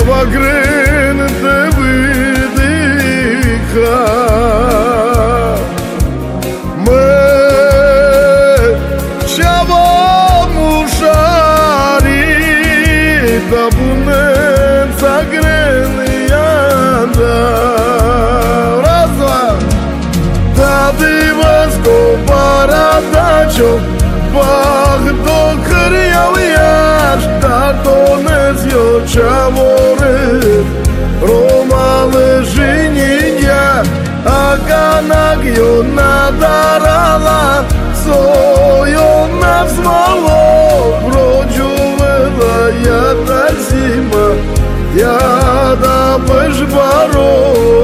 Ceava grân te vâdica Mă ceava mușarita Bunăța grân ianda Razva Da divas ko paradacho Bach do kryjał jaż Da donez jo czavory Roma leży nidia A kanak jo nadarala Sojo navzmalo Prođuvela ja tak zima Ja da bežbaro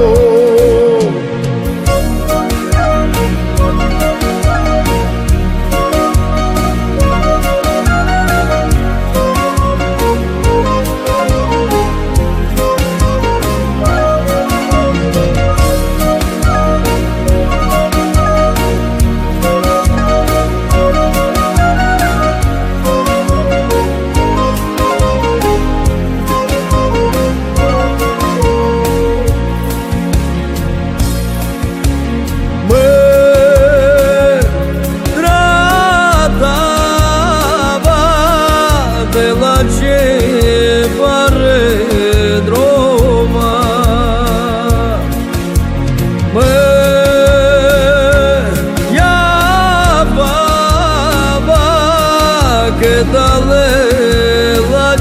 Dalela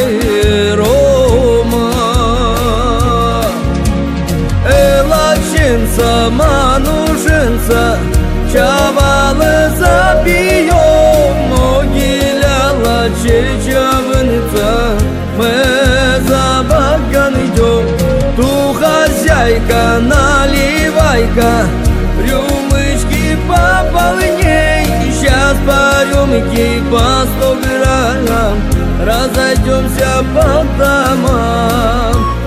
Roma Elachinsa manуженца Чавалы забьем Могиляла чечавница Мы за баган идем Ту хозяйка наливайка Рюмочки пополней Сейчас по рюмке по 100 грамм Разойдемся по домам